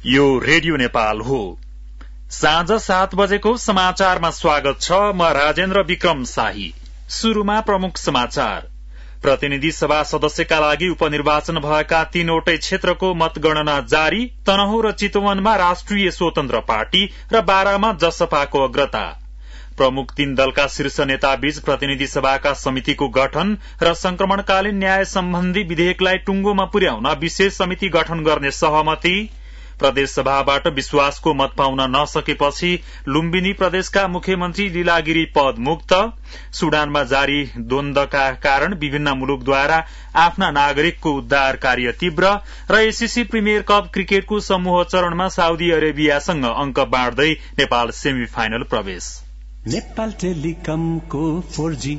यो रेडियो नेपाल हो। साँझ 7 बजेको समाचारमा स्वागत छ। म राजेन्द्र विक्रम शाही। शुरूमा प्रमुख समाचार। प्रतिनिधि सभा सदस्यका लागि उपनिर्वाचन भएका 3वटै क्षेत्रको मतगणना जारी। तनहुँ र चितवनमा राष्ट्रिय स्वतन्त्र पार्टी र बारामा जसपाको अग्रता। प्रमुख 3 दलका शीर्ष नेता बीच प्रतिनिधि सभाका समितिको गठन र संक्रमणकालीन न्याय सम्बन्धी विधेयकलाई टुंगोमा पुर्याउन विशेष समिति गठन गर्ने सहमति। प्रदेश सभाबाट विश्वासको मत पाउन नसकेपछि लुम्बिनी प्रदेशका मुख्यमन्त्री लीलागिरी पद मुक्त। सुडानमा जारी द्वन्द्वका कारण विभिन्न मुलुकद्वारा आफ्ना नागरिकको उद्धार कार्य तीव्र। र एसीसी प्रिमियर कप क्रिकेटको समूह चरणमा साउदी अरेबियासँग अंक बाँड्दै नेपाल सेमी फाइनल प्रवेश। नेपाल टेलिकमको 4G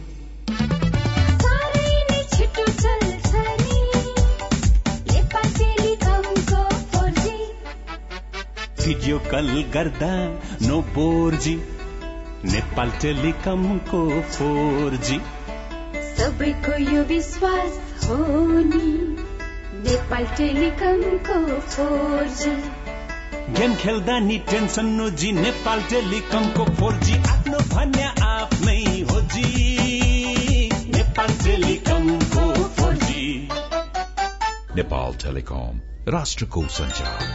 भिडियो कल गर्दा नो बोर्जी। नेपाल टेलिकमको 4G सबैको यो विश्वास हो नि। नेपाल टेलिकमको 4G गेम खेल्दा नि टेन्सन नोजी। नेपाल टेलिकमको 4G आफ्नो भन्या आफ्नै हो जी। नेपाल टेलिकमको 4G। नेपाल टेलिकम राष्ट्रको सञ्चार।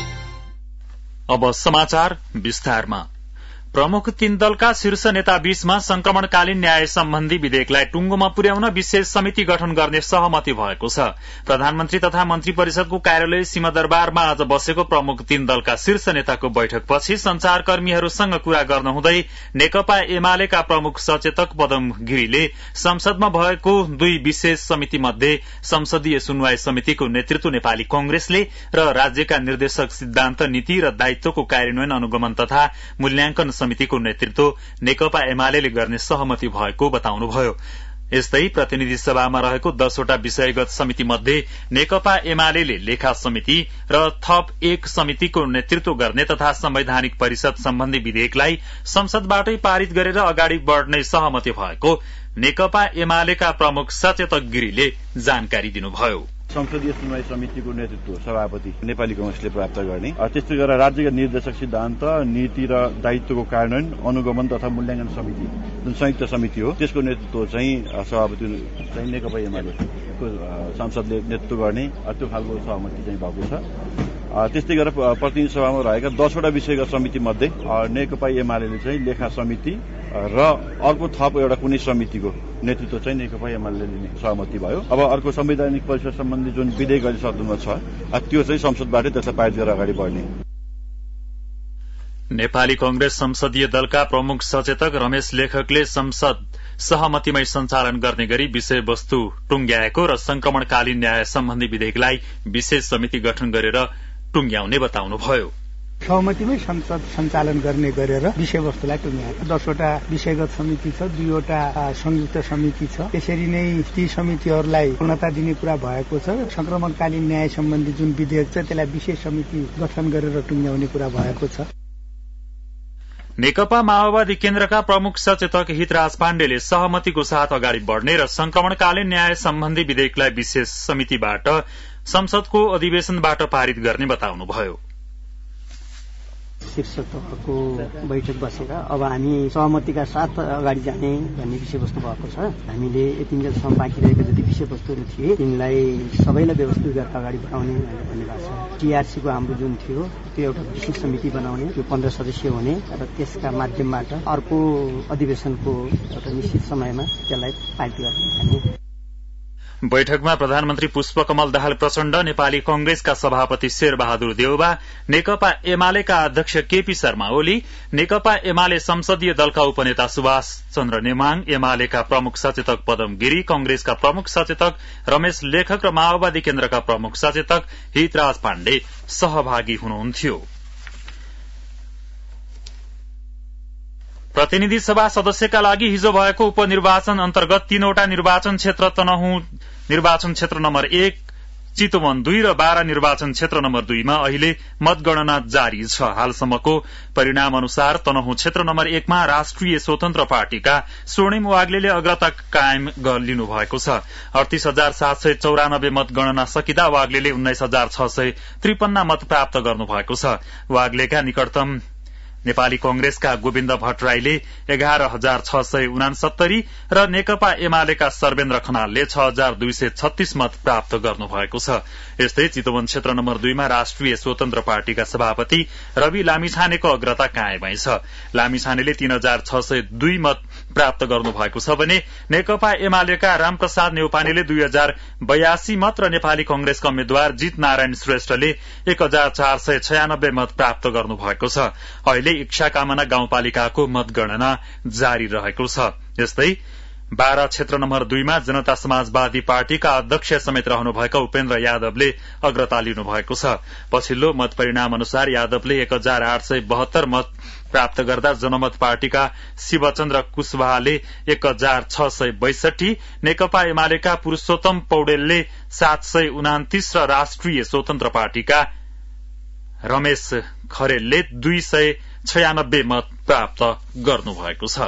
अब समाचार विस्तारमा। प्रमुख 3 दलका शीर्ष नेता बीचमा संक्रमणकालीन न्याय सम्बन्धी विधेयकलाई टुंगोमा पुर्याउन विशेष समिति गठन गर्ने सहमति भएको छ। प्रधानमन्त्री तथा मन्त्री परिषदको कार्यालय सिंहदरबारमा आज बसेको प्रमुख 3 दलका शीर्ष नेताको बैठकपछि संचारकर्मीहरूसँग कुरा गर्नुहुँदै नेकपा एमालेका प्रमुख सचेतक पदम गिरीले संसदमा भएको 2 विशेष समिति मध्ये संसदीय सुनवाई समितिको नेतृत्व नेपाली कांग्रेसले र राज्यका निर्देशक सिद्धान्त नीति र दायित्वको कार्यान्वयन अनुगमन तथा मूल्याङ्कन समितिको नेतृत्व नेकपा एमालेले गर्ने सहमति भएको बताउनुभयो। यस्तै प्रतिनिधि सभामा रहेको 10 वटा विषयगत समिति मध्ये नेकपा एमालेले लेखा समिति र थप 1 समितिको नेतृत्व गर्ने तथा संवैधानिक परिषद सम्बन्धी विधेयकलाई संसदबाटै पारित गरेर अगाडि बढ़ने सहमति भएको नेकपा एमालेका प्रमुख सचेतक गिरीले जानकारी दिनुभयो। संसदीय सुनवाई समितिको नेतृत्व सभापति नेपाली कांग्रेसले प्राप्त गर्ने, त्यस्तै गरेर राज्यका निर्देशक सिद्धान्त नीति र दायित्वको कार्यान्वयन अनुगमन तथा मूल्याङ्कन समिति जुन संयुक्त समिति हो त्यसको नेतृत्व चाहिँ सभापति चाहिँ नेकपा एमालेको सांसदले नेतृत्व गर्ने त्यो खालको सहमति चाहिँ भएको छ। त्यस्तै गरेर प्रतिनिधि सभामा रहेका 10 वटा विषयगत समिति मध्ये नेकपा एमालेले चाहिँ लेखा समिति र अर्को थप एउटा कुनै समितिको नेतृत्व चाहिँ नेकपा एमालेले लिने सहमति भयो। अब अर्को संवैधानिक परिषद सम्बन्धी जुन विधेयक अहिले सदनमा छ त्यो चाहिँ संसदबाटै त्यसलाई पारित गरेर अगाडि बढ्ने। नेपाली कांग्रेस संसदीय दलका प्रमुख सचेतक रमेश लेखकले संसद सहमतिमै सञ्चालन गर्ने गरी विषयवस्तु टुंग्याएको र संक्रमणकालीन न्याय सम्बन्धी विधेयकलाई विशेष समिति गठन गरेर टुंग्याउने बताउनुभयो। सहमतिमै संसद सञ्चालन गर्ने गरेर विषयवस्तुलाई टुङ्ग्याएको 10 वटा विषयगत समिति छ, 2 वटा संयुक्त समिति छ। त्यसरी नै ती समितिहरूलाई पूर्णता दिने कुरा भएको छ। संक्रमणकालीन न्याय सम्बन्धी जुन विधेयक छ त्यसलाई विशेष समिति गठन गरेर टुङ्ग्याउने कुरा भएको छ। नेकपा माओवादी केन्द्रका प्रमुख सचेतक हितराज पाण्डेले सहमतिको साथ अगाडि बढ़ने र संक्रमणकालीन न्याय सम्बन्धी विधेयकलाई विशेष समितिबाट संसदको अधिवेशनबाट पारित गर्ने बताउनुभयो। शीर्ष तहको बैठक बसेर अब हामी सहमतिका साथ अगाडि जाने भन्ने विषयवस्तु भएको छ। हामीले यतिन्जेलसम्म बाँकी रहेका जति विषयवस्तुहरू थिए तिनलाई सबैलाई व्यवस्थित गरेर अगाडि बढाउने भन्ने भएको छ। टीआरसीको हाम्रो जुन थियो त्यो एउटा विशेष समिति बनाउने, त्यो 15 सदस्यीय हुने र त्यसका माध्यमबाट अर्को अधिवेशनको एउटा निश्चित समयमा त्यसलाई पारित गर्ने। बैठकमा प्रधानमन्त्री पुष्पकमल दाहाल प्रचण्ड, नेपाली कांग्रेसका सभापति शेरबहादुर देउबा, नेकपा एमालेका अध्यक्ष केपी शर्मा ओली, नेकपा एमाले संसदीय दलका उपनेता सुभाष चन्द्र नेमाङ, एमालेका प्रमुख सचेतक पदम गिरी, कांग्रेसका प्रमुख सचेतक रमेश लेखक र माओवादी केन्द्रका प्रमुख सचेतक हितराज पाण्डे सहभागी हुनुहुन्थ्यो। प्रतिनिधि सभा सदस्यका लागि हिजो भएको उपनिर्वाचन अन्तर्गत 3 वटा निर्वाचन क्षेत्र तनहुँ निर्वाचन क्षेत्र नम्बर 1, चितवन 2 र बारा निर्वाचन क्षेत्र नम्बर 2 मा अहिले मतगणना जारी छ। हालसम्मको परिणाम अनुसार तनहुँ क्षेत्र नम्बर 1 मा राष्ट्रिय स्वतन्त्र पार्टीका स्वर्णिम वाग्लेले अग्रता कायम लिनु भएको छ। 38,794 मतगणना सकिँदा वाग्लेले 19,653 मत प्राप्त गर्नु भएको छ। वाग्लेका निकटतम नेपाली कंग्रेसका गोविन्द भट्टराईले 11,669 र नेकपा एमालेका सर्वेन्द्र खनालले 6,236 मत प्राप्त गर्नु भएको छ। यस्तै चितवन क्षेत्र नम्बर 2 मा राष्ट्रिय स्वतन्त्र पार्टीका सभापति रवि लामिछानेको अग्रता कायमै छ। लामिछानेले 3,602 मत प्राप्त गर्नु भएको छ भने नेकपा एमालेका रामप्रसाद नेउपानेले 2,082 मत र नेपाली कंग्रेसका उम्मेद्वार जित नारायण श्रेष्ठले 1,496 मत प्राप्त गर्नु भएको छ। अहिले इच्छा कामना गाउँपालिकाको मतगणना जारी रहेको छ। यस्तै बारा क्षेत्र नम्बर 2 मा जनता समाजवादी पार्टीका अध्यक्ष समेत रहनुभएका उपेन्द्र यादवले अग्रता लिनु भएको छ। पछिल्लो मत परिणाम अनुसार यादवले 1,872 मत प्राप्त गर्दा जनमत पार्टीका शिवचन्द्र कुशवाहाले 1,662, नेकपा एमालेका पुरूषोत्तम पौडेलले 729 र राष्ट्रिय स्वतन्त्र पार्टीका रमेश खरेलले 296 मत प्राप्त गर्नुभएको छ।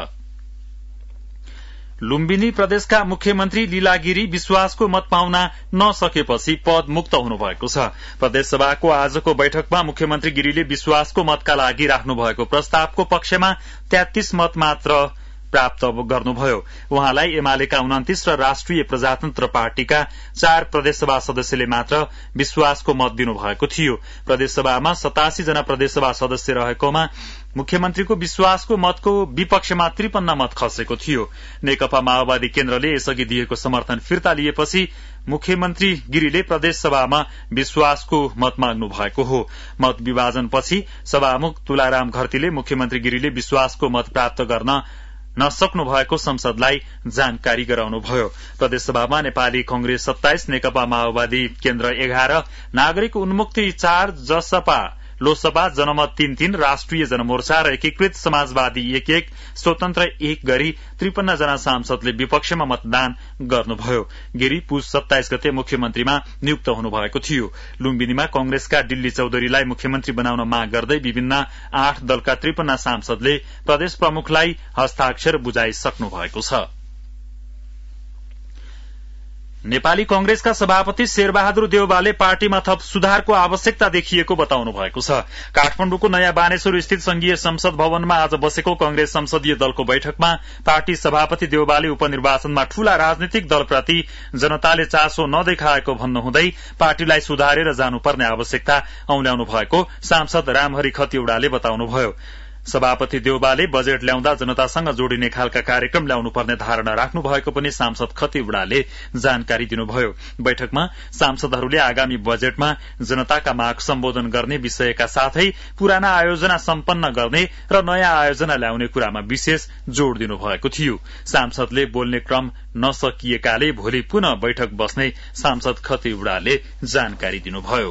लुम्बिनी प्रदेशका मुख्यमन्त्री लीला गिरी विश्वासको मत पाउन नसकेपछि पद मुक्त हुनुभएको छ। प्रदेशसभाको आजको बैठकमा मुख्यमन्त्री गिरीले विश्वासको मतका लागि राख्नुभएको प्रस्तावको पक्षमा 33 मत मात्र प्राप्त गर्नुभयो। उहाँलाई एमालेका 29 र राष्ट्रिय प्रजातन्त्र पार्टीका 4 प्रदेशसभा सदस्यले मात्र विश्वासको मत दिनुभएको थियो। प्रदेशसभामा 87 जना प्रदेशसभा सदस्य रहेकोमा मुख्यमन्त्रीको विश्वासको मतको विपक्षमा 53 मत खसेको थियो। नेकपा माओवादी केन्द्रले यसअघि दिएको समर्थन फिर्ता लिएपछि मुख्यमन्त्री गिरीले प्रदेशसभामा विश्वासको मत माग्नु भएको हो। मत विभाजनपछि सभामुख तुलाराम घरतीले मुख्यमन्त्री गिरीले विश्वासको मत प्राप्त गर्न नसक्नु भएको संसदलाई जानकारी गराउनुभयो। प्रदेशसभामा नेपाली कंग्रेस 27, नेकपा माओवादी केन्द्र 11, नागरिक उन्मुक्ति 4, जसपा लोकसभा जनमत 3-3, राष्ट्रिय जनमोर्चा र एकीकृत समाजवादी 1-1, स्वतन्त्र 1 गरी 53 जना सांसदले विपक्षमा मतदान गर्नुभयो। गिरी पुस 27 गते मुख्यमन्त्रीमा नियुक्त हुनुभएको थियो। लुम्बिनीमा कंग्रेसका डिल्ली चौधरीलाई मुख्यमन्त्री बनाउन माग गर्दै विभिन्न 8 दलका 53 सांसदले प्रदेश प्रमुखलाई हस्ताक्षर बुझाइसक्नु भएको छ। नेपाली कंग्रेसका सभापति शेरबहादुर देउवाले पार्टीमा थप सुधारको आवश्यकता देखिएको बताउनु भएको छ। काठमाडौँको नयाँ बानेश्वर स्थित संघीय संसद भवनमा आज बसेको कंग्रेस संसदीय दलको बैठकमा पार्टी सभापति देउवाले उपनिर्वाचनमा ठूला राजनीतिक दलप्रति जनताले चासो नदेखाएको भन्नुहुँदै पार्टीलाई सुधारेर जानुपर्ने आवश्यकता औल्याउनु भएको सांसद रामहरि खतिवड़ाले बताउनुभयो। सभापति देउवाले बजेट ल्याउँदा जनतासँग जोडिने खालका कार्यक्रम ल्याउनुपर्ने धारणा राख्नु भएको पनि सांसद खतिवड़ाले जानकारी दिनुभयो। बैठकमा सांसदहरूले आगामी बजेटमा जनताका माग सम्बोधन गर्ने विषयका साथै पुराना आयोजना सम्पन्न गर्ने र नयाँ आयोजना ल्याउने कुरामा विशेष जोड़ दिनुभएको थियो। सांसदले बोल्ने क्रम नसकिएकाले भोलि पुनः बैठक बस्ने सांसद खतिवड़ाले जानकारी दिनुभयो।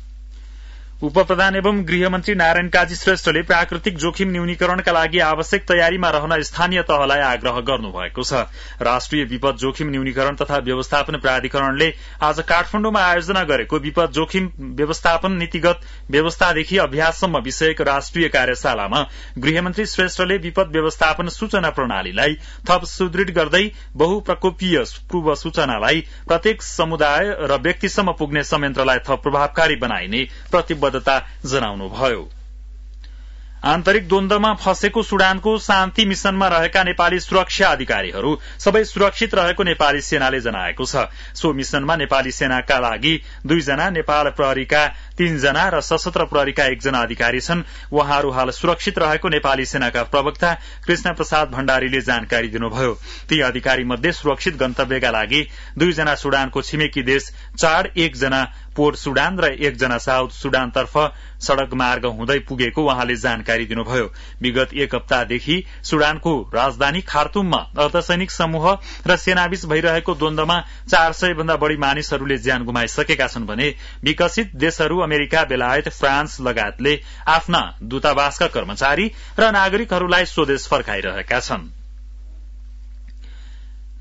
उपप्रधान एवं गृहमन्त्री नारायण काजी श्रेष्ठले प्राकृतिक जोखिम न्यूनीकरणका लागि आवश्यक तयारीमा रहन स्थानीय तहलाई आग्रह गर्नुभएको छ। राष्ट्रिय विपद जोखिम न्यूनीकरण तथा व्यवस्थापन प्राधिकरणले आज काठमाडौँमा आयोजना गरेको विपद जोखिम व्यवस्थापन नीतिगत व्यवस्थादेखि अभ्याससम्म विषयक राष्ट्रिय कार्यशालामा गृहमन्त्री श्रेष्ठले विपद व्यवस्थापन सूचना प्रणालीलाई थप सुदृढ़ गर्दै बहुप्रकोपीय पूर्व सूचनालाई प्रत्येक समुदाय र व्यक्तिसम्म पुग्ने संयन्त्रलाई थप प्रभावकारी बनाइने प्रतिबद्धता जनाउनुभयो। आन्तरिक द्वन्द्वमा फँसेको सुडानको शान्ति मिशनमा रहेका नेपाली सुरक्षा अधिकारीहरू सबै सुरक्षित रहेको नेपाली सेनाले जनाएको छ। सो मिशनमा नेपाली सेनाका लागि 2 जना, नेपाल प्रहरीका 3 जना र सशस्त्र प्रहरीका 1 जना अधिकारी छन्। उहाँहरू हाल सुरक्षित रहेको नेपाली सेनाका प्रवक्ता कृष्ण प्रसाद भण्डारीले जानकारी दिनुभयो। ती अधिकारी मध्ये सुरक्षित गन्तव्यका लागि 2 जना सुडानको छिमेकी देश चाड, 1 जना पोर्ट सुडान र 1 जना साउथ सुडानतर्फ सड़क मार्ग हुँदै पुगेको उहाँले जानकारी दिनुभयो। विगत 1 हप्तादेखि सुडानको राजधानी खार्तुममा अर्धसैनिक समूह र सेनाबीच भइरहेको द्वन्द्वमा 400 भन्दा बढ़ी मानिसहरूले ज्यान गुमाइसकेका छन् भने विकसित देशहरू अमेरिका, बेलायत, फ्रान्स लगायतले आफ्ना दूतावासका कर्मचारी र नागरिकहरूलाई स्वदेश फर्काइरहेका छन्।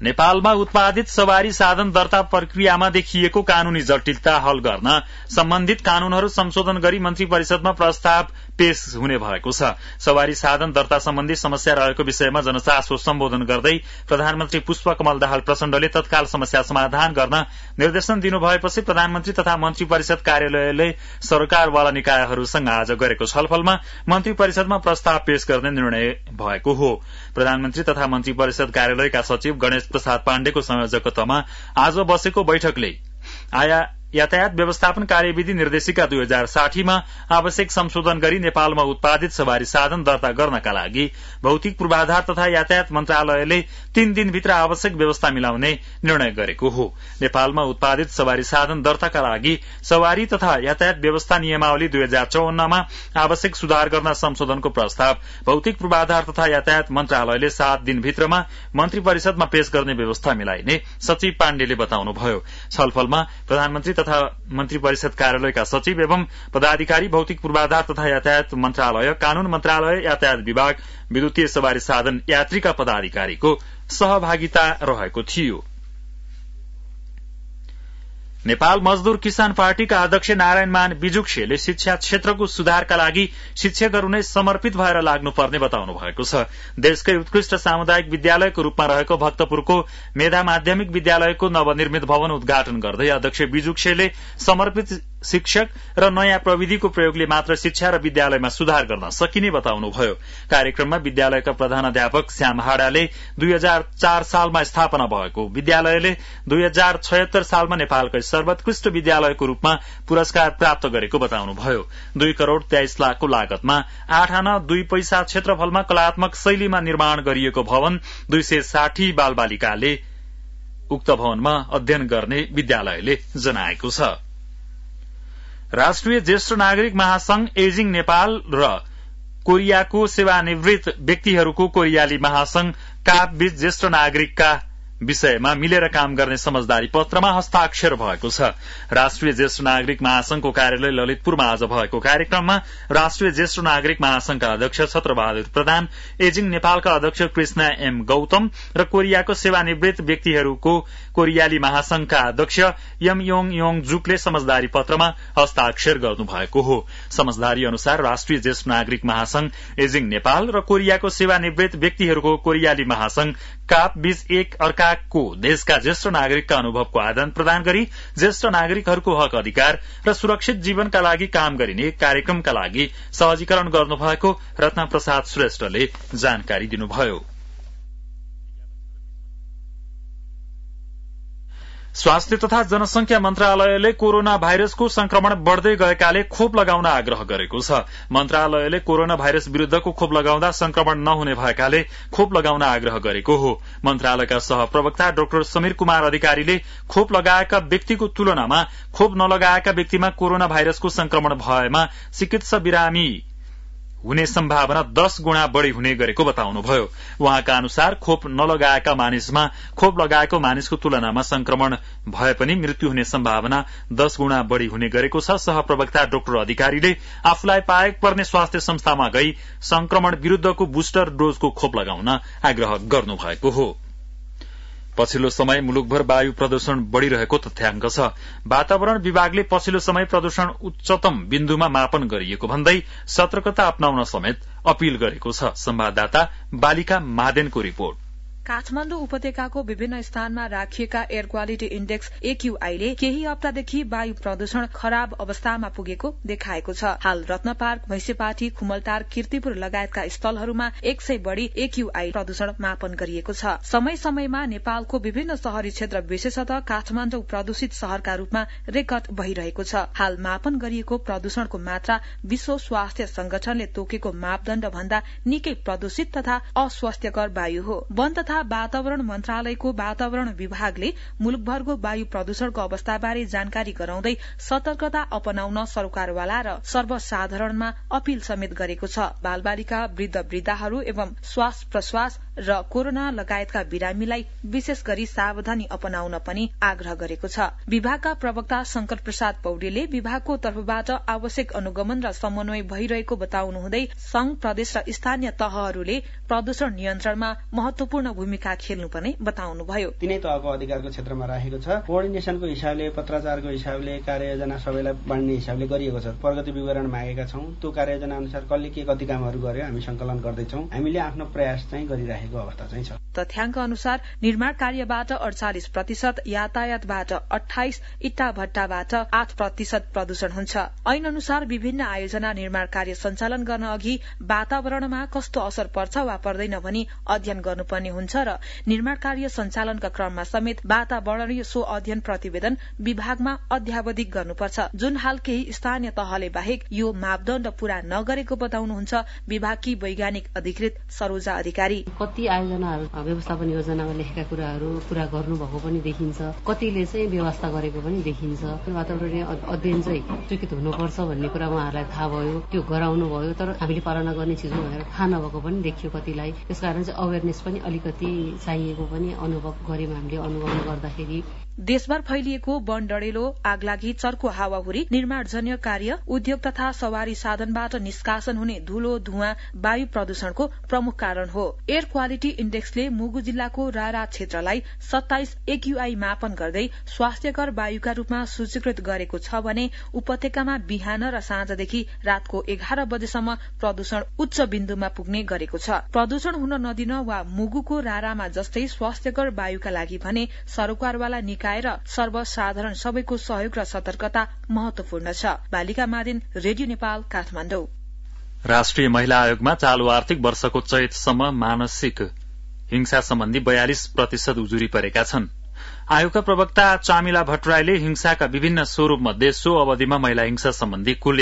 नेपालमा उत्पादित सवारी साधन दर्ता प्रक्रियामा देखिएको कानूनी जटिलता हल गर्न सम्बन्धित कानूनहरू संशोधन गरी मन्त्री परिषदमा प्रस्ताव पेश हुने भएको छ। सवारी साधन दर्ता सम्बन्धी समस्या रहेको विषयमा जनचासो सम्बोधन गर्दै प्रधानमन्त्री पुष्पकमल दाहाल प्रचण्डले तत्काल समस्या समाधान गर्न निर्देशन दिनुभएपछि प्रधानमन्त्री तथा मन्त्री परिषद कार्यालयले सरकारवाला निकायहरूसँग आज गरेको छलफलमा मन्त्री परिषदमा प्रस्ताव पेश गर्ने निर्णय भएको हो। प्रधानमन्त्री तथा मन्त्री परिषद कार्यालयका सचिव गणेश प्रसाद पाण्डेको संयोजकत्वमा आज बसेको बैठकले यातायात व्यवस्थापन कार्यविधि निर्देशिका 2060 मा आवश्यक संशोधन गरी नेपालमा उत्पादित सवारी साधन दर्ता गर्नका लागि भौतिक पूर्वाधार तथा यातायात मन्त्रालयले 3 दिनभित्र आवश्यक व्यवस्था मिलाउने निर्णय गरेको हो। नेपालमा उत्पादित सवारी साधन दर्ताका लागि सवारी तथा यातायात व्यवस्था नियमावली 2054 मा आवश्यक सुधार गर्न संशोधनको प्रस्ताव भौतिक पूर्वाधार तथा यातायात मन्त्रालयले 7 दिनभित्रमा मन्त्री परिषदमा पेश गर्ने व्यवस्था मिलाइने सचिव पाण्डेले बताउनुभयो। छलफलमा प्रधानमन्त्री तथा मन्त्री परिषद कार्यालयका सचिव एवं पदाधिकारी, भौतिक पूर्वाधार तथा यातायात मन्त्रालय, कानून मन्त्रालय, यातायात विभाग, विद्युतीय सवारी साधन यात्रीका पदाधिकारीको सहभागिता रहेको थियो। नेपाल मजदूर किसान पार्टीका अध्यक्ष नारायणमान बिजुक्सेले शिक्षा क्षेत्रको सुधारका लागि शिक्षकहरू नै समर्पित भएर लाग्नुपर्ने बताउनु भएको छ। देशकै उत्कृष्ट सामुदायिक विद्यालयको रूपमा रहेको भक्तपुरको मेधा माध्यमिक विद्यालयको नवनिर्मित भवन उद्घाटन गर्दै अध्यक्ष बिजुक्सेले समर्पित शिक्षक र नयाँ प्रविधिको प्रयोगले मात्र शिक्षा र विद्यालयमा सुधार गर्न सकिने बताउनुभयो। कार्यक्रममा विद्यालयका प्रधानाध्यापक श्याम हाडाले 2004 सालमा स्थापना भएको विद्यालयले 2076 सालमा नेपालकै सर्वोत्कृष्ट विद्यालयको रूपमा पुरस्कार प्राप्त गरेको बताउनुभयो। 2 करोड़ 23 लाखको लागतमा 8 आना 2 पैसा क्षेत्रफलमा कलात्मक शैलीमा निर्माण गरिएको भवन 260 बालबालिकाले उक्त भवनमा अध्ययन गर्ने विद्यालयले जनाएको छ। राष्ट्रिय ज्येष्ठ नागरिक महासंघ एजिङ नेपाल र कोरियाको सेवानिवृत्त व्यक्तिहरूको कोरियाली महासंघ काप बीच ज्येष्ठ नागरिकका विषयमा मिलेर काम गर्ने समझदारी पत्रमा हस्ताक्षर भएको छ। राष्ट्रिय ज्येष्ठ नागरिक महासंघको कार्यालय ललितपुरमा आज भएको कार्यक्रममा राष्ट्रिय ज्येष्ठ नागरिक महासंघका अध्यक्ष छत्रबहादुर प्रधान, एजिङ नेपालका अध्यक्ष कृष्ण एम गौतम र कोरियाको सेवानिवृत्त व्यक्तिहरूको कोरियाली महासंघका अध्यक्ष यम योङ योङ जुकले समझदारी पत्रमा हस्ताक्षर गर्नुभएको हो। समझदारी अनुसार राष्ट्रिय ज्येष्ठ नागरिक महासंघ एजिङ नेपाल र कोरियाको सेवानिवृत्त व्यक्तिहरूको कोरियाली महासंघ काप बीच एक अर्काको देशका ज्येष्ठ नागरिकका अनुभवको आदान प्रदान गरी ज्येष्ठ नागरिकहरूको हक अधिकार र सुरक्षित जीवनका लागि काम गरिने कार्यक्रमका लागि सहजीकरण गर्नुभएको रत्न प्रसाद श्रेष्ठले जानकारी दिनुभयो। स्वास्थ्य तथा जनसंख्या मन्त्रालयले कोरोना भाइरसको संक्रमण बढ़दै गएकाले खोप लगाउन आग्रह गरेको छ। मन्त्रालयले कोरोना भाइरस विरूद्धको खोप लगाउँदा संक्रमण नहुने भएकाले खोप लगाउन आग्रह गरेको हो। मन्त्रालयका सहप्रवक्ता डाक्टर समीर कुमार अधिकारीले खोप लगाएका व्यक्तिको तुलनामा खोप नलगाएका व्यक्तिमा कोरोना भाइरसको संक्रमण भएमा चिकित्सा बिरामी हुने सम्भावना 10 गुणा बढ़ी हुने गरेको बताउनुभयो। उहाँका अनुसार खोप नलगाएका मानिसमा खोप लगाएको मानिसको तुलनामा संक्रमण भए पनि मृत्यु हुने सम्भावना 10 गुणा बढ़ी हुने गरेको छ। सहप्रवक्ता डाक्टर अधिकारीले आफूलाई पाएक पर्ने स्वास्थ्य संस्थामा गई संक्रमण विरूद्धको बुस्टर डोजको खोप लगाउन आग्रह गर्नुभएको हो। पछिल्लो समय मुलुकभर वायु प्रदूषण बढ़िरहेको तथ्याङ्क छ। वातावरण विभागले पछिल्लो समय प्रदूषण उच्चतम बिन्दुमा मापन गरिएको भन्दै सतर्कता अपनाउन समेत अपील गरेको छ। संवाददाता बालिका मादेनको रिपोर्ट। काठमाडौँ उपत्यकाको विभिन्न स्थानमा राखिएका एयर क्वालिटी इण्डेक्स AQI ले केही हप्तादेखि वायु प्रदूषण खराब अवस्थामा पुगेको देखाएको छ। हाल रत्न पार्क, भैंसेपाटी, खुमलटार, कीर्तिपुर लगायतका स्थलहरूमा 100 बढ़ी AQI प्रदूषण मापन गरिएको छ। समय समयमा नेपालको विभिन्न शहरी क्षेत्र विशेषतः काठमाडौँ प्रदूषित शहरका रूपमा रेकर्ड भइरहेको छ। हाल मापन गरिएको प्रदूषणको मात्रा विश्व स्वास्थ्य संगठनले तोकेको मापदण्ड भन्दा निकै प्रदूषित तथा अस्वास्थ्यकर वायु हो। वन तथा वातावरण मन्त्रालयको वातावरण विभागले मुलुकभरको वायु प्रदूषणको अवस्थाबारे जानकारी गराउँदै सतर्कता अपनाउन सरकारवाला र सर्वसाधारणमा अपील समेत गरेको छ। बालबालिका, वृद्ध वृद्धाहरू एवं श्वास प्रश्वास र कोरोना लगायतका बिरामीलाई विशेष गरी सावधानी अपनाउन पनि आग्रह गरेको छ। विभागका प्रवक्ता शंकर प्रसाद पौडेलले विभागको तर्फबाट आवश्यक अनुगमन र समन्वय भइरहेको बताउनुहुँदै संघ, प्रदेश र स्थानीय तहहरूले प्रदूषण नियन्त्रणमा महत्वपूर्ण भूमिका खेल्नुपर्ने बताउनुभयो। तिनै तहको अधिकारको क्षेत्रमा राखेको छ। कोअर्डिनेसनको हिसाबले, पत्राचारको हिसाबले, कार्ययोजना सबैलाई बाँड्ने हिसाबले गरिएको छ। प्रगति विवरण मागेका छौं। त्यो कार्ययोजना अनुसार कसले के कति कामहरू गर्यो हामी संकलन गर्दैछौं। हामीले आफ्नो प्रयास चाहिँ गरिरहेको अवस्था चाहिँ छ। तथ्याङ्क अनुसार निर्माण कार्यबाट 48%, यातायातबाट 28%, इट्टा भट्टाबाट 8% प्रदूषण हुन्छ। ऐन अनुसार विभिन्न आयोजना निर्माण कार्य सञ्चालन गर्न अघि वातावरणमा कस्तो असर पर्छ वा पर्दैन भनी अध्ययन गर्नुपर्ने हुन्छ र निर्माण कार्य सञ्चालनका क्रममा समेत वातावरणीय सो अध्ययन प्रतिवेदन विभागमा अध्यावधिक गर्नुपर्छ, जुन हाल केही स्थानीय तहले बाहेक यो मापदण्ड पूरा नगरेको बताउनुहुन्छ विभागकी वैज्ञानिक अधिकृत सरोजा अधिकारी। कति आयोजनाहरू व्यवस्थापन योजनामा लेखेका कुराहरू पूरा गर्नुभएको पनि देखिन्छ, कतिले चाहिँ व्यवस्था गरेको पनि देखिन्छ। वातावरणीय अध्ययन चाहिँ स्वीकृत हुनुपर्छ भन्ने कुरा उहाँहरूलाई थाहा भयो, त्यो गराउनु भयो, तर हामीले पालना गर्ने चिज भएर थाहा नभएको पनि देखियो कतिलाई। त्यसकारण चाहिँ अवेरनेस पनि अलिकति चाहिएको पनि अनुभव गर्यौं हामीले। अनुभव गर्दाखेरि देशभर फैलिएको वन डढेलो, आगलागी, चर्को हावाहुरी, निर्माणजन्य कार्य, उद्योग तथा सवारी साधनबाट निष्कासन हुने धूलो, धुवाँ वायु प्रदूषणको प्रमुख कारण हो। एयर क्वालिटी इण्डेक्सले मुगु जिल्लाको रारा क्षेत्रलाई 27 AQI मापन गर्दै स्वास्थ्यकर वायुका रूपमा सूचीकृत गरेको छ भने उपत्यकामा बिहान र साँझदेखि रातको 11 बजेसम्म प्रदूषण उच्च बिन्दुमा पुग्ने गरेको छ। प्रदूषण हुन नदिन वा मुगुको रारामा जस्तै स्वास्थ्यकर वायुका लागि भने सरोकारवाला निकाय र सर्वसाधारण सबैको सहयोग र सतर्कता महत्वपूर्ण छ। बालिका मादिन, रेडियो नेपाल, काठमाडौँ। राष्ट्रिय महिला आयोगमा चालू आर्थिक वर्षको चैतसम्म मानसिक हिंसा सम्बन्धी 42% उजुरी परेका छन्। आयोगका प्रवक्ता चामिला भट्टराईले हिंसाका विभिन्न स्वरूप मध्ये सो अवधिमा महिला हिंसा सम्बन्धी कुल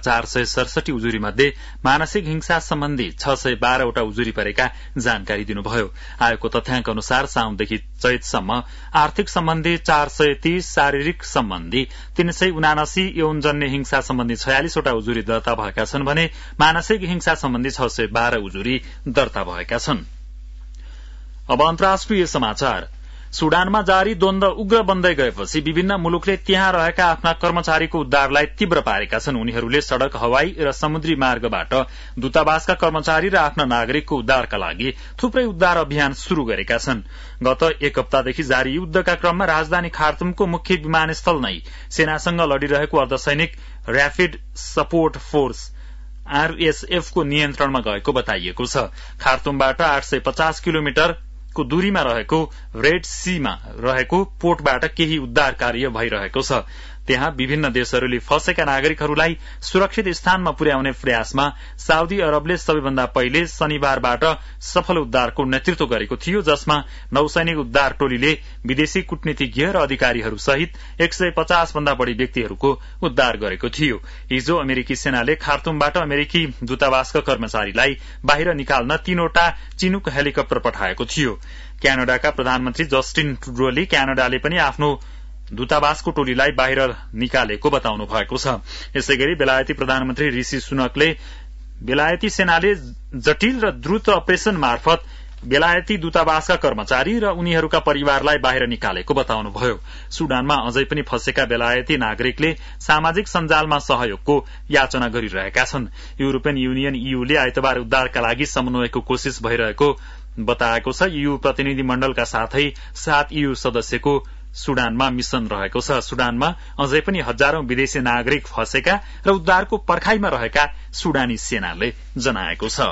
1467 उजुरी मध्ये मानसिक हिंसा सम्बन्धी 612 वटा उजुरी परेका जानकारी दिनुभयो। आयोगको तथ्याङ्क अनुसार साउनदेखि चैतसम्म आर्थिक सम्बन्धी 430, शारीरिक सम्बन्धी 379, यौनजन्य हिंसा सम्बन्धी 46 वटा उजुरी दर्ता भएका छन् भने मानसिक हिंसा सम्बन्धी 612 उजुरी दर्ता भएका छन्। अब अन्तर्राष्ट्रिय समाचार। सुडानमा जारी द्वन्द उग्र बन्दै गएपछि विभिन्न मुलुकले त्यहाँ रहेका आफ्ना कर्मचारीको उद्धारलाई तीव्र पारेका छन्। उनीहरूले सड़क, हवाई र समुद्री मार्गबाट दूतावासका कर्मचारी र आफ्ना नागरिकको उद्धारका लागि थुप्रै उद्धार अभियान शुरू गरेका छन्। गत एक हप्तादेखि जारी युद्धका क्रममा राजधानी खार्तुमको मुख्य विमानस्थल नै सेनासँग लडिरहेको अर्धसैनिक र्यापिड सपोर्ट फोर्स RSF को नियन्त्रणमा गएको बताइएको छ। खार्तुमबाट 850 किलोमिटर को दूरीमा रहेको रेड सीमा रहेको पोर्टबाट केही उद्धार कार्य भइरहेको छ। त्यहाँ विभिन्न देशहरूले फँसेका नागरिकहरूलाई सुरक्षित स्थानमा पुर्याउने प्रयासमा साउदी अरबले सबैभन्दा पहिले शनिबारबाट सफल उद्धारको नेतृत्व गरेको थियो, जसमा नौसैनिक उद्धार टोलीले विदेशी कूटनीतिज्ञ र अधिकारीहरू सहित 150 भन्दा बढ़ी व्यक्तिहरूको उद्धार गरेको थियो। हिजो अमेरिकी सेनाले खार्तुमबाट अमेरिकी दूतावासका कर्मचारीलाई बाहिर निकाल्न 3 वटा चिनुक हेलिकप्टर पठाएको थियो। क्यानाडाका प्रधानमन्त्री जस्टिन ट्रुडोले क्यानाडाले पनि आफ्नो दूतावासको टोलीलाई बाहिर निकालेको बताउनु भएको छ। यसैगरी बेलायती प्रधानमन्त्री ऋषि सुनकले बेलायती सेनाले जटिल र द्रुत अपरेशन मार्फत बेलायती दूतावासका कर्मचारी र उनीहरूका परिवारलाई बाहिर निकालेको बताउनुभयो। सुडानमा अझै पनि फँसेका बेलायती नागरिकले सामाजिक सञ्जालमा सहयोगको याचना गरिरहेका छन्। युरोपियन युनियन EUले आइतबार उद्धारका लागि समन्वयको कोशिश भइरहेको बताएको छ। EU प्रतिनिधि मण्डलका साथै 7 EU सदस्यको सुडानमा मिशन रहेको छ। सुडानमा अझै पनि हजारौं विदेशी नागरिक फँसेका र उद्धारको पर्खाईमा रहेका सुडानी सेनाले जनाएको छ।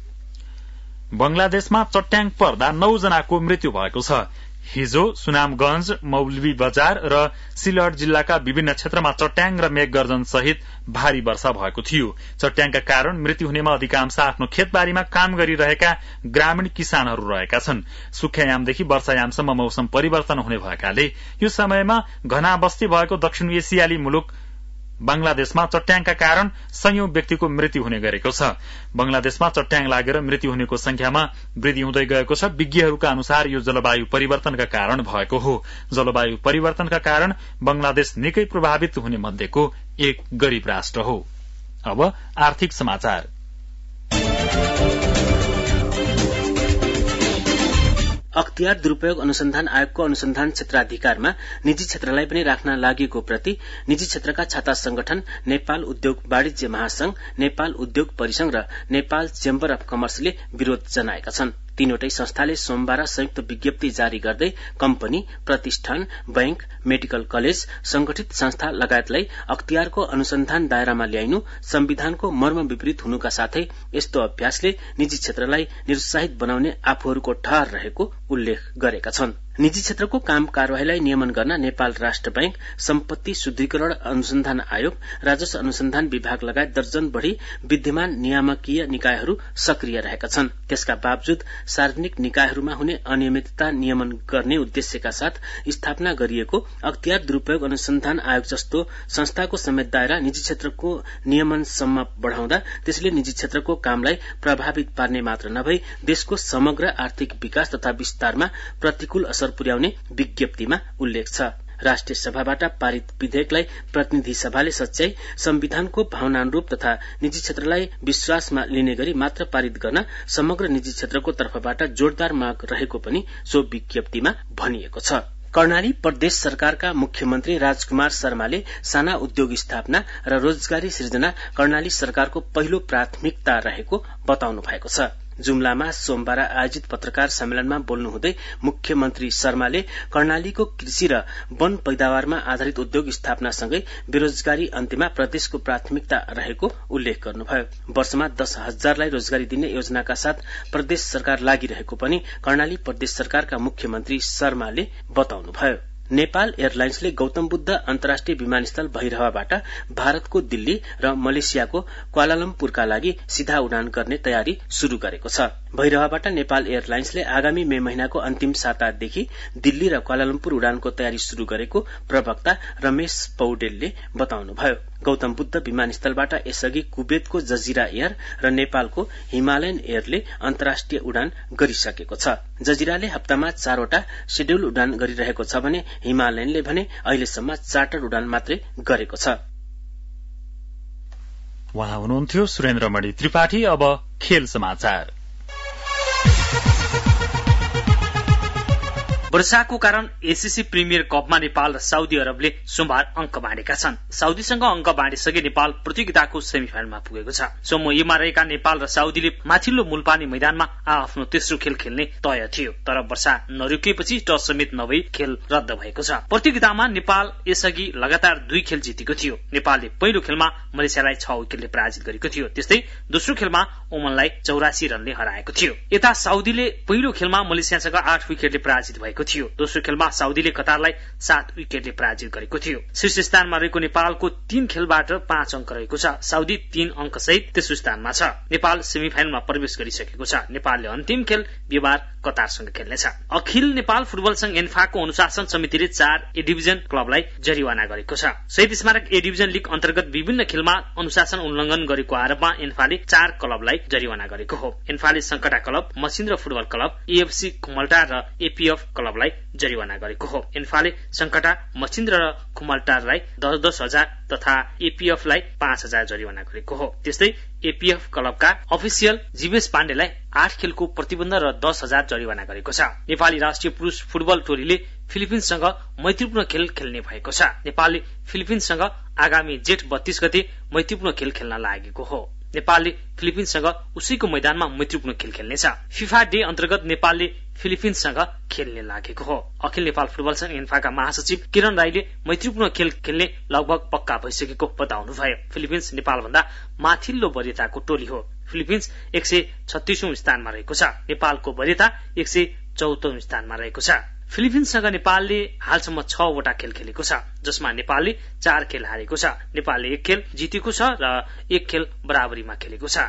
बंगलादेशमा चट्याङ पर्दा 9 जनाको मृत्यु भएको छ। हिजो सुनामगंज, मौलवी बजार र सिलहट जिल्लाका विभिन्न क्षेत्रमा चट्याङ र मेघगर्जन सहित भारी वर्षा भएको थियो। चट्याङका कारण मृत्यु हुनेमा अधिकांश आफ्नो खेतबारीमा काम गरिरहेका ग्रामीण किसानहरू रहेका छन्। सुख्यायामदेखि वर्षायामसम्म मौसम परिवर्तन हुने भएकाले यो समयमा घना बस्ती भएको दक्षिण एसियाली मुलुक बंगलादेशमा चट्याङका कारण सयौं व्यक्तिको मृत्यु हुने गरेको छ। बंगलादेशमा चट्याङ लागेर मृत्यु हुनेको संख्यामा वृद्धि हुँदै गएको छ। विज्ञहरूका अनुसार यो जलवायु परिवर्तनका कारण भएको हो। जलवायु परिवर्तनका कारण बंगलादेश निकै प्रभावित हुने मध्येको एक गरीब राष्ट्र हो। अब आर्थिक समाचार। अख्तियार दुरूपयोग अनुसन्धान आयोगको अनुसन्धान क्षेत्राधिकारमा निजी क्षेत्रलाई पनि राख्न लागेको प्रति निजी क्षेत्रका छाता संगठन नेपाल उद्योग वाणिज्य महासंघ, नेपाल उद्योग परिसंघ र नेपाल चेम्बर अफ कमर्सले विरोध जनाएका छन्। तीनवटै संस्थाले सोमबार संयुक्त विज्ञप्ति जारी गर्दै कम्पनी, प्रतिष्ठान, बैंक, मेडिकल कलेज, संगठित संस्था लगायतलाई अख्तियारको अनुसन्धान दायरामा ल्याइनु संविधानको मर्म विपरीत हुनुका साथै यस्तो अभ्यासले निजी क्षेत्रलाई निरुत्साहित बनाउने आफूहरूको ठहर रहेको उल्लेख गरेका छन्। निजी क्षेत्रको काम कार्यवाहीलाई नियमन गर्न नेपाल राष्ट्र बैंक, सम्पत्ति शुद्धिकरण अनुसन्धान आयोग, राजस्व अनुसन्धान विभाग लगायत दर्जन बढ़ी विद्यमान नियामकीय निकायहरू सक्रिय रहेका छन्। त्यसका बावजुद सार्वजनिक निकायहरूमा हुने अनियमितता नियमन गर्ने उद्देश्यका साथ स्थापना गरिएको अख्तियार दुरूपयोग अनुसन्धान आयोग जस्तो संस्थाको समेत दायरा निजी क्षेत्रको नियमनसम्म बढ़ाउँदा त्यसले निजी क्षेत्रको कामलाई प्रभावित पार्ने मात्र नभई देशको समग्र आर्थिक विकास तथा विस्तारमा प्रतिकूल असर पुर्याउने विज्ञप्तिमा उल्लेख छ। राष्ट्रिय सभाबाट पारित विधेयकलाई प्रतिनिधि सभाले सच्याई संविधानको भावनानुरूप तथा निजी क्षेत्रलाई विश्वासमा लिने गरी मात्र पारित गर्न समग्र निजी क्षेत्रको तर्फबाट जोरदार माग रहेको पनि सो विज्ञप्तिमा भनिएको छ। कर्णाली प्रदेश सरकारका मुख्यमन्त्री राजकुमार शर्माले साना उद्योग स्थापना र रोजगारी सृजना कर्णाली सरकारको पहिलो प्राथमिकता रहेको बताउनु भएको छ। जुम्लामा सोमबार आयोजित पत्रकार सम्मेलनमा बोल्नुहुँदै मुख्यमन्त्री शर्माले कर्णालीको कृषि र वन पैदावारमा आधारित उद्योग स्थापनासँगै बेरोजगारी अन्त्यमा प्रदेशको प्राथमिकता रहेको उल्लेख गर्नुभयो। वर्षमा 10,000लाई रोजगारी दिने योजनाका साथ प्रदेश सरकार लागिरहेको पनि कर्णाली प्रदेश सरकारका मुख्यमन्त्री शर्माले बताउनुभयो। नेपाल एयरलाइन्सले गौतम बुद्ध अन्तर्राष्ट्रिय विमानस्थल भैरहवाबाट भारतको दिल्ली र मलेसियाको क्वालालम्पुरका लागि सीधा उडान गर्ने तयारी शुरू गरेको छ। भैरहवाबाट नेपाल एयरलाइन्सले आगामी मे महिनाको अन्तिम सातादेखि दिल्ली र क्वालालम्पुर उडानको तयारी शुरू गरेको प्रवक्ता रमेश पौडेलले बताउनुभयो। गौतम बुद्ध विमानस्थलबाट यसअघि कुवेतको जजिरा एयर र नेपालको हिमालयन एयरले अन्तर्राष्ट्रिय उडान गरिसकेको छ। जजिराले हप्तामा 4वटा शेड्यूल उडान गरिरहेको छ भने हिमालयनले भने अहिलेसम्म चार्टर उडान मात्रै गरेको छ। उहाँ हुनुहुन्थ्यो सुरेन्द्रमणि त्रिपाठी। अब खेल समाचार। वर्षाको कारण एसीसी प्रिमियर कपमा नेपाल र साउदी अरबले सोमबार अंक बाँडेका छन्। साउदीसँग अंक बाँडिसके नेपाल प्रतियोगिताको सेमिफाइनलमा पुगेको छ। समूहमा रहेका नेपाल र साउदीले माथिल्लो मूलपानी मैदानमा आफ्नो तेस्रो खेल खेल्ने तय थियो, तर वर्षा नरोकिएपछि टस समेत नभई खेल रद्द भएको छ। प्रतियोगितामा नेपाल यसअघि लगातार 2 खेल जितेको थियो। नेपालले पहिलो खेलमा मलेसियालाई 6 विकेटले पराजित गरेको थियो। त्यस्तै दोस्रो खेलमा ओमनलाई 84 रनले हराएको थियो। यता साउदीले पहिलो खेलमा मलेसियासँग 8 विकेटले पराजित भएको थियो। दोस्रो खेलमा साउदीले कतारलाई 7 विकेटले पराजित गरेको थियो। शीर्ष स्थानमा रहेको नेपालको 3 खेलबाट 5 अंक रहेको छ। साउदी 3 अंक सहित तेस्रो स्थानमा छ। नेपाल सेमिफाइनलमा प्रवेश गरिसकेको छ। नेपालले अन्तिम खेल बिहीबार कतारसँग खेल्नेछ। अखिल नेपाल फुटबल संघ एन्फाको अनुशासन समितिले 4 ए डिभिजन क्लबलाई जरिवाना गरेको छ। शहीद स्मारक ए डिभिजन लीग अन्तर्गत विभिन्न खेलमा अनुशासन उल्लंघन गरेको आरोपमा एन्फाले 4 क्लबलाई जरिवाना गरेको हो। एन्फाले Sankata club, Machhindra football club, AFC Kumaltar र एपीएफ क्लबलाई जरिवाना गरेको हो। एन्फाले संकटा, मसिन्द्र र कुमलटारलाई 10,000 तथा एपीएफलाई 5,000 जरिवाना गरेको हो। त्यस्तै एपीएफ क्लबका अफिसियल जीवेश पाण्डेलाई 8 खेलको प्रतिबन्ध र 10,000 जरिवाना गरेको छ। नेपाली राष्ट्रिय पुरुष फुटबल टोलीले फिलिपिन्ससँग मैत्रीपूर्ण खेल खेल्ने भएको छ। नेपालले फिलिपिन्ससँग आगामी जेठ 32 गते मैत्रीपूर्ण खेल खेल्न लागेको हो। नेपालले फिलिपिन्ससँग उसैको मैदानमा मैत्रीपूर्ण खेल खेल्नेछ। फिफा डे अन्तर्गत नेपालले फिलिपिन्ससँग खेल्ने लागेको हो। अखिल नेपाल फुटबल संघ एन्फाका महासचिव किरण राईले मैत्रीपूर्ण खेल खेल्ने लगभग पक्का भइसकेको बताउनुभयो। फिलिपिन्स नेपालभन्दा माथिल्लो वरियताको टोली हो। फिलिपिन्स 136औं स्थानमा रहेको छ। नेपालको वरियता 114औं स्थानमा रहेको छ। फिलिपिन्ससँग नेपालले हालसम्म 6 वटा खेल खेलेको छ, जसमा नेपालले 4 खेल हारेको छ। नेपालले 1 खेल जितेको छ र 1 खेल बराबरीमा खेलेको छ।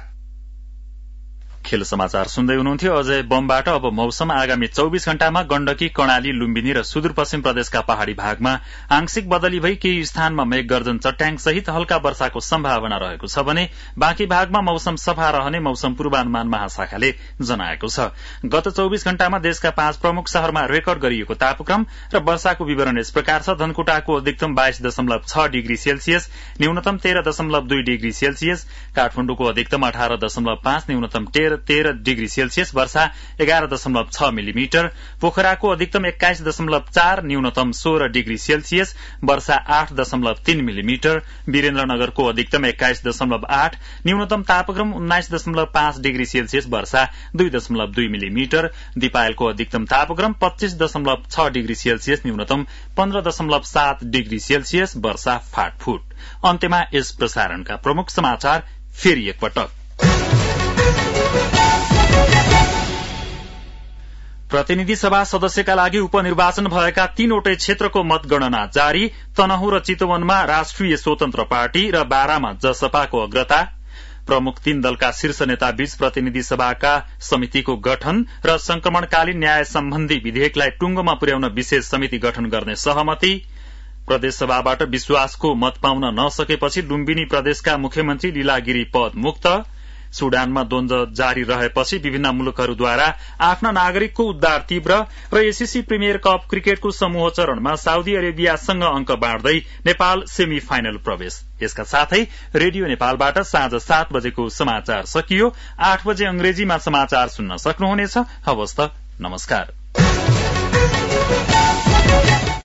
खेल समाचार सुन्दै हुनुहुन्थ्यो। अजय बमबाट अब मौसम। आगामी 24 घण्टामा गण्डकी, कर्णाली, लुम्बिनी र सुदूरपश्चिम प्रदेशका पहाड़ी भागमा आंशिक बदली भई केही स्थानमा मेघगर्जन, चट्याङ सहित हल्का वर्षाको सम्भावना रहेको छ भने बाँकी भागमा मौसम सफा रहने मौसम पूर्वानुमान महाशाखाले जनाएको छ। गत 24 घण्टामा देशका 5 प्रमुख शहरमा रेकर्ड गरिएको तापक्रम र वर्षाको विवरण यस प्रकार छ। धनकुटाको अधिकतम 22.6 डिग्री सेल्सियस, न्यूनतम 13.2 डिग्री सेल्सियस, काठमाडौँको अधिकतम 18.5, न्यूनतम 13 13 डिग्री सेल्सियस, वर्षा 11.6 मिलिमिटर, पोखराको अधिकतम 21.4, न्यूनतम 16 डिग्री सेल्सियस, वर्षा 8.3 मिलिमिटर, वीरेन्द्रनगरको अधिकतम 21.8, न्यूनतम तापक्रम 19.5 डिग्री सेल्सियस, वर्षा 2.2 मिलिमिटर, दिपायलको अधिकतम तापक्रम 25.6 डिग्री सेल्सियस, न्यूनतम 15.7 डिग्री सेल्सियस, वर्षा फाटफुट। अन्त्यमा यस प्रसारणका प्रमुख समाचार फेरि एकपटक। प्रतिनिधि सभा सदस्यका लागि उपनिर्वाचन भएका 3वटै क्षेत्रको मतगणना जारी। तनहुँ र चितवनमा राष्ट्रिय स्वतन्त्र पार्टी र बारामा जसपाको अग्रता। प्रमुख 3 दलका शीर्ष नेता बीच प्रतिनिधि सभाका समितिको गठन र संक्रमणकालीन न्याय सम्बन्धी विधेयकलाई टुंगोमा पुर्याउन विशेष समिति गठन गर्ने सहमति। प्रदेशसभाबाट विश्वासको मत पाउन नसकेपछि लुम्बिनी प्रदेशका मुख्यमन्त्री लीलागिरी पद मुक्त। सुडानमा द्वन्द्व जारी रहेपछि विभिन्न मुलुकहरूद्वारा आफ्ना नागरिकको उद्धार तीव्र र एसीसी प्रिमियर कप क्रिकेटको समूह चरणमा साउदी अरेबियासँग अंक बाँड्दै नेपाल सेमी फाइनल प्रवेश। यसका साथै रेडियो नेपालबाट साँझ 7 बजेको समाचार सकियो। 8 बजे अंग्रेजीमा समाचार सुन्न सक्नुहुनेछ। हवस् त, नमस्कार।